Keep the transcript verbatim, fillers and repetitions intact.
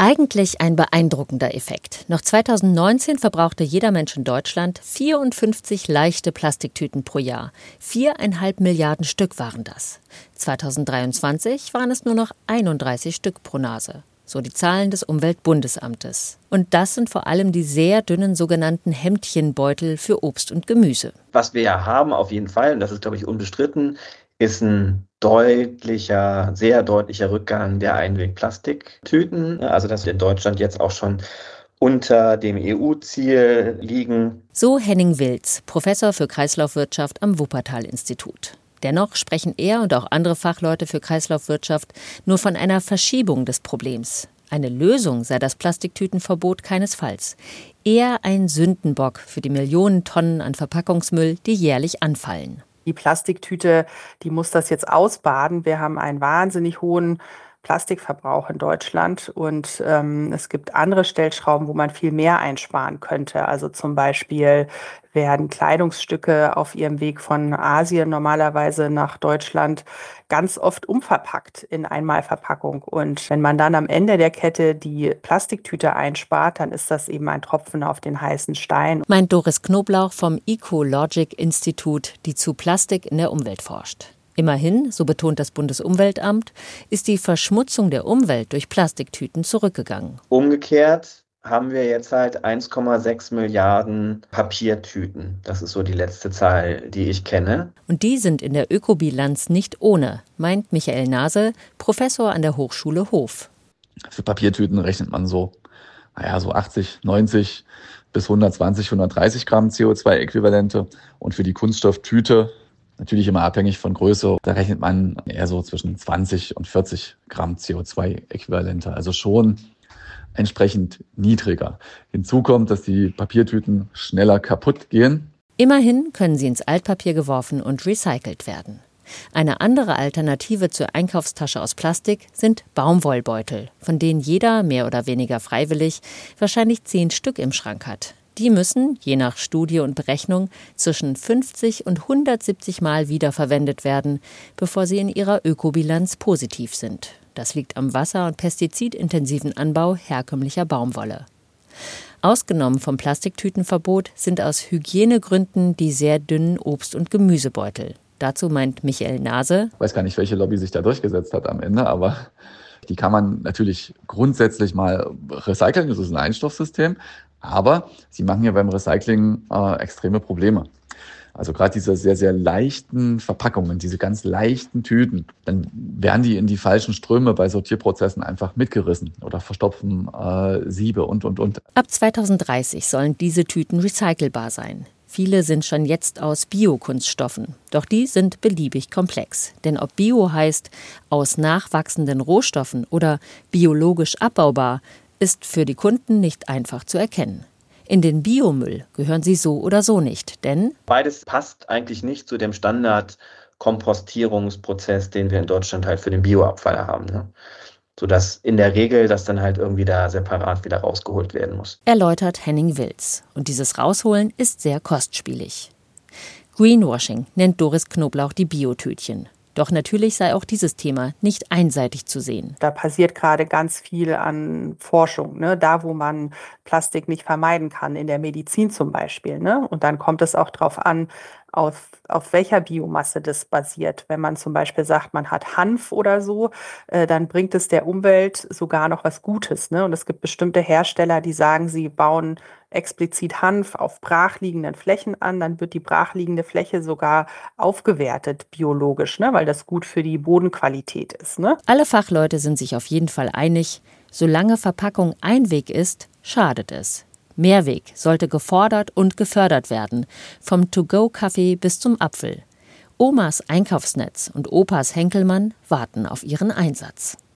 Eigentlich ein beeindruckender Effekt. Noch zweitausendneunzehn verbrauchte jeder Mensch in Deutschland vierundfünfzig leichte Plastiktüten pro Jahr. Viereinhalb Milliarden Stück waren das. zweitausenddreiundzwanzig waren es nur noch einunddreißig Stück pro Nase. So die Zahlen des Umweltbundesamtes. Und das sind vor allem die sehr dünnen sogenannten Hemdchenbeutel für Obst und Gemüse. Was wir ja haben auf jeden Fall, und das ist, glaube ich, unbestritten, ist ein deutlicher, sehr deutlicher Rückgang der Einwegplastiktüten. Also dass wir in Deutschland jetzt auch schon unter dem E U-Ziel liegen. So Henning Wilz, Professor für Kreislaufwirtschaft am Wuppertal-Institut. Dennoch sprechen er und auch andere Fachleute für Kreislaufwirtschaft nur von einer Verschiebung des Problems. Eine Lösung sei das Plastiktütenverbot keinesfalls. Eher ein Sündenbock für die Millionen Tonnen an Verpackungsmüll, die jährlich anfallen. Die Plastiktüte, die muss das jetzt ausbaden. Wir haben einen wahnsinnig hohen Plastikverbrauch in Deutschland und ähm, es gibt andere Stellschrauben, wo man viel mehr einsparen könnte. Also zum Beispiel werden Kleidungsstücke auf ihrem Weg von Asien normalerweise nach Deutschland ganz oft umverpackt in Einmalverpackung. Und wenn man dann am Ende der Kette die Plastiktüte einspart, dann ist das eben ein Tropfen auf den heißen Stein. Meint Doris Knoblauch vom Ecologic-Institut, die zu Plastik in der Umwelt forscht. Immerhin, so betont das Bundesumweltamt, ist die Verschmutzung der Umwelt durch Plastiktüten zurückgegangen. Umgekehrt haben wir jetzt halt eins Komma sechs Milliarden Papiertüten. Das ist so die letzte Zahl, die ich kenne. Und die sind in der Ökobilanz nicht ohne, meint Michael Nase, Professor an der Hochschule Hof. Für Papiertüten rechnet man so, naja, so achtzig, neunzig bis hundertzwanzig, hundertdreißig Gramm C O zwei Äquivalente. Und für die Kunststofftüte, natürlich immer abhängig von Größe, da rechnet man eher so zwischen zwanzig und vierzig Gramm C O zwei Äquivalente. Also schon entsprechend niedriger. Hinzu kommt, dass die Papiertüten schneller kaputt gehen. Immerhin können sie ins Altpapier geworfen und recycelt werden. Eine andere Alternative zur Einkaufstasche aus Plastik sind Baumwollbeutel, von denen jeder mehr oder weniger freiwillig wahrscheinlich zehn Stück im Schrank hat. Die müssen, je nach Studie und Berechnung, zwischen fünfzig und hundertsiebzig Mal wiederverwendet werden, bevor sie in ihrer Ökobilanz positiv sind. Das liegt am wasser- und pestizidintensiven Anbau herkömmlicher Baumwolle. Ausgenommen vom Plastiktütenverbot sind aus Hygienegründen die sehr dünnen Obst- und Gemüsebeutel. Dazu meint Michael Nase: Ich weiß gar nicht, welche Lobby sich da durchgesetzt hat am Ende, aber die kann man natürlich grundsätzlich mal recyceln. Das ist ein Einstoffsystem. Aber sie machen ja beim Recycling äh, extreme Probleme. Also gerade diese sehr, sehr leichten Verpackungen, diese ganz leichten Tüten, dann werden die in die falschen Ströme bei Sortierprozessen einfach mitgerissen oder verstopfen äh, Siebe und, und, und. Ab zweitausenddreißig sollen diese Tüten recycelbar sein. Viele sind schon jetzt aus Biokunststoffen. Doch die sind beliebig komplex. Denn ob Bio heißt aus nachwachsenden Rohstoffen oder biologisch abbaubar, ist für die Kunden nicht einfach zu erkennen. In den Biomüll gehören sie so oder so nicht, denn beides passt eigentlich nicht zu dem Standard-Kompostierungsprozess, den wir in Deutschland halt für den Bioabfall haben. Ne? Sodass in der Regel das dann halt irgendwie da separat wieder rausgeholt werden muss. Erläutert Henning Wilz. Und dieses Rausholen ist sehr kostspielig. Greenwashing nennt Doris Knoblauch die Biotütchen. Doch natürlich sei auch dieses Thema nicht einseitig zu sehen. Da passiert gerade ganz viel an Forschung, ne? Da, wo man Plastik nicht vermeiden kann, in der Medizin zum Beispiel. Ne? Und dann kommt es auch darauf an, auf, auf welcher Biomasse das basiert. Wenn man zum Beispiel sagt, man hat Hanf oder so, äh, dann bringt es der Umwelt sogar noch was Gutes. Ne? Und es gibt bestimmte Hersteller, die sagen, sie bauen explizit Hanf auf brachliegenden Flächen an, dann wird die brachliegende Fläche sogar aufgewertet biologisch, ne? Weil das gut für die Bodenqualität ist. Ne? Alle Fachleute sind sich auf jeden Fall einig, solange Verpackung Einweg ist, schadet es. Mehrweg sollte gefordert und gefördert werden, vom To-Go-Kaffee bis zum Apfel. Omas Einkaufsnetz und Opas Henkelmann warten auf ihren Einsatz.